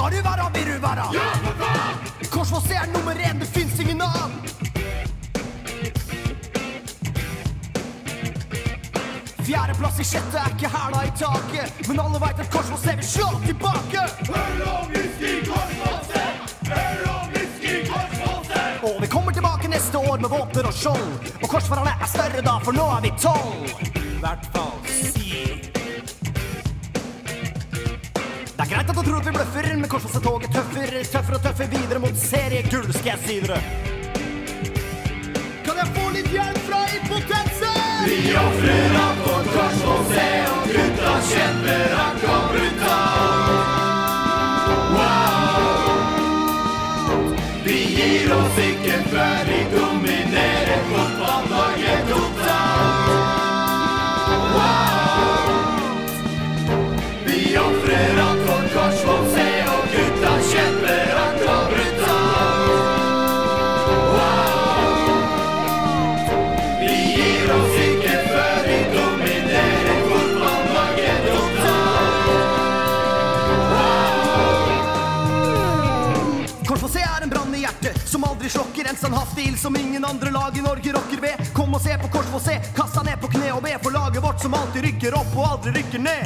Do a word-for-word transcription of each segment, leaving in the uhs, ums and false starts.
Skal du være, vil du være? Ja, for faen! Korsvoss er nummer en, det finnes ingen annen. Fjerdeplass i sjette er ikke hæla i taket, men alle vet at Korsvoss er vil slå tilbake. Øl og whisky, Korsvoss! Øl og whisky, Korsvoss! Og vi kommer tilbake neste år med våpner og skjold, og korsfarerne er større da, for nå er vi tolv. Hvert fall si. Det er greit at du tror at vi bløffer, men Korsvoss er toget tøffer, tøffer og tøffer videre mot seriegull, skal jeg si dere. Kan jeg få litt hjelp fra impotensen? Vi offrer alt for Korsvoss, og gutta kjemper hardt og brutalt. Wow! Vi gir oss ikke før vi dominerer fotball-Norge totalt. Wow! Vi offrer alt for Korsvoss, og gutta kjemper hardt og brutalt. Wow! Vi gir oss ikke før vi dominerer fotball-Norge totalt. Wow! Korsvoss er en brann i hjertet som aldri slokker, en standhaftig ild som ingen andre lag i Norge rokker ved. Kom og se på Korsvoss, se, kassa ned på kne og be for laget vårt som alltid rykker opp og aldri rykker ned.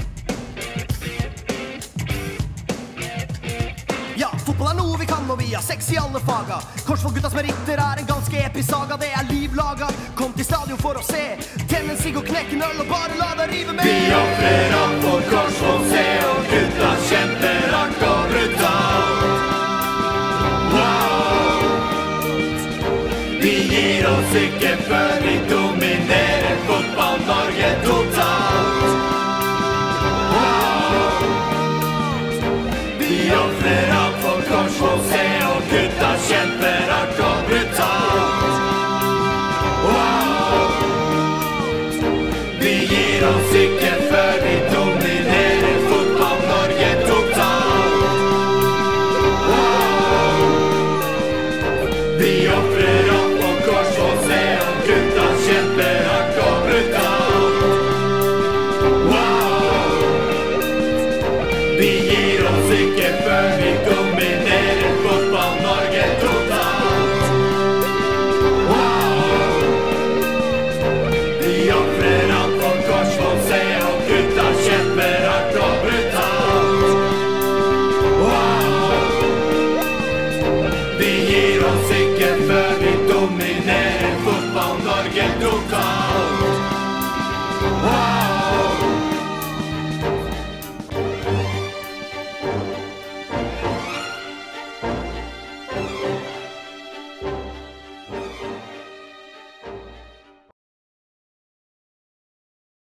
Ja, fotball er noe vi kan og vi har sex i alle faga. Korsvoll-guttas meritter er en ganske episk saga, det er livlaga. Kom til stadion for å se, tenn en sigg og knekk en øl og bare la deg rive med. Vi offrer alt for Korsvoll, og gutta kjemper hardt og brutalt. Wow! Vi gir oss ikke før vi dominerer fotball-Norge totalt. Wow! Vi offrer alt for Korsvoll, og gutta kjemper hardt og brutalt. Wow! Vi gir oss ikke før vi dominerer fotball-Norge totalt. Wow! Vi offrer alt for Korsvoll, og gutta kjemper hardt og brutalt. Wow! Vi gir oss ikke før vi dominerer fotball-Norge totalt. Wow! Vi offrer alt for Korsvoll, og gutta kjemper hardt og brutalt. Wow! Vi gir oss ikke før vi dominerer fotball-Norge totalt.